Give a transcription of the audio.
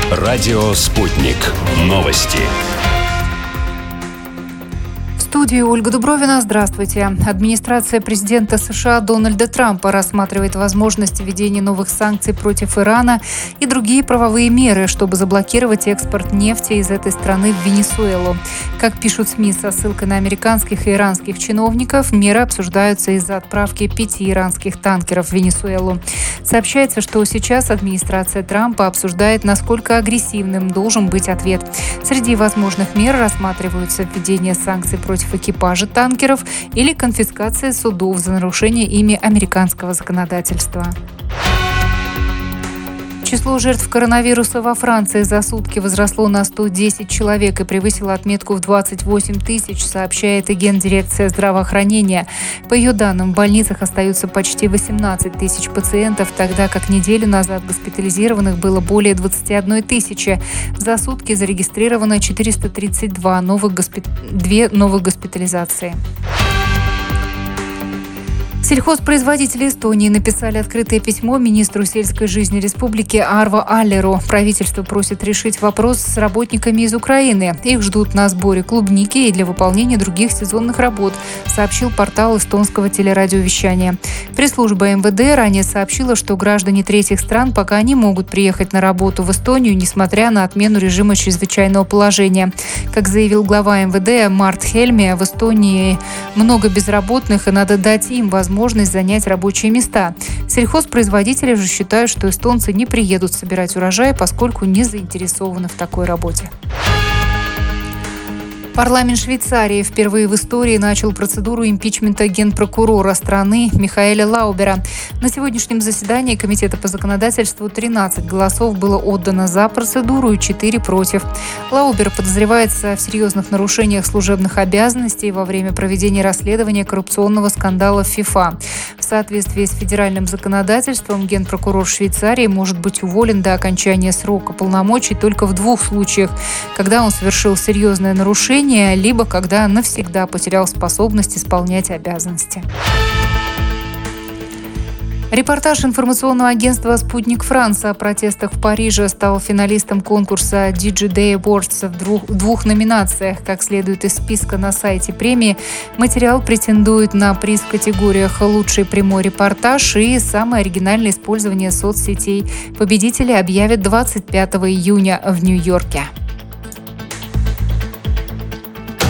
Радио «Спутник». Новости. В студии Ольга Дубровина. Здравствуйте. Администрация президента США Дональда Трампа рассматривает возможность введения новых санкций против Ирана и другие правовые меры, чтобы заблокировать экспорт нефти из этой страны в Венесуэлу. Как пишут СМИ со ссылкой на американских и иранских чиновников, меры обсуждаются из-за отправки 5 иранских танкеров в Венесуэлу. Сообщается, что сейчас администрация Трампа обсуждает, насколько агрессивным должен быть ответ. Среди возможных мер рассматриваются введение санкций против экипажа танкеров или конфискация судов за нарушение ими американского законодательства. Число жертв коронавируса во Франции за сутки возросло на 110 человек и превысило отметку в 28 тысяч, сообщает Гендирекция здравоохранения. По ее данным, в больницах остаются почти 18 тысяч пациентов, тогда как неделю назад госпитализированных было более 21 тысячи. За сутки зарегистрировано 432 новых госпитализации. Сельхозпроизводители Эстонии написали открытое письмо министру сельской жизни республики Арво Аллеру. Правительство просит решить вопрос с работниками из Украины. Их ждут на сборе клубники и для выполнения других сезонных работ, сообщил портал эстонского телерадиовещания. Пресс-служба МВД ранее сообщила, что граждане третьих стран пока не могут приехать на работу в Эстонию, несмотря на отмену режима чрезвычайного положения. Как заявил глава МВД Март Хельме, в Эстонии много безработных, и надо дать им возможность занять рабочие места. Сельхозпроизводители же считают, что эстонцы не приедут собирать урожай, поскольку не заинтересованы в такой работе. Парламент Швейцарии впервые в истории начал процедуру импичмента генпрокурора страны Михаэля Лаубера. На сегодняшнем заседании Комитета по законодательству 13 голосов было отдано за процедуру и 4 против. Лаубер подозревается в серьезных нарушениях служебных обязанностей во время проведения расследования коррупционного скандала в ФИФА. В соответствии с федеральным законодательством генпрокурор Швейцарии может быть уволен до окончания срока полномочий только в 2 случаях: когда он совершил серьезное нарушение, либо когда навсегда потерял способность исполнять обязанности. Репортаж информационного агентства «Спутник Франс» о протестах в Париже стал финалистом конкурса DigiDay Awards в 2 номинациях. Как следует из списка на сайте премии, материал претендует на приз в категориях «Лучший прямой репортаж» и «Самое оригинальное использование соцсетей». Победители объявят 25 июня в Нью-Йорке.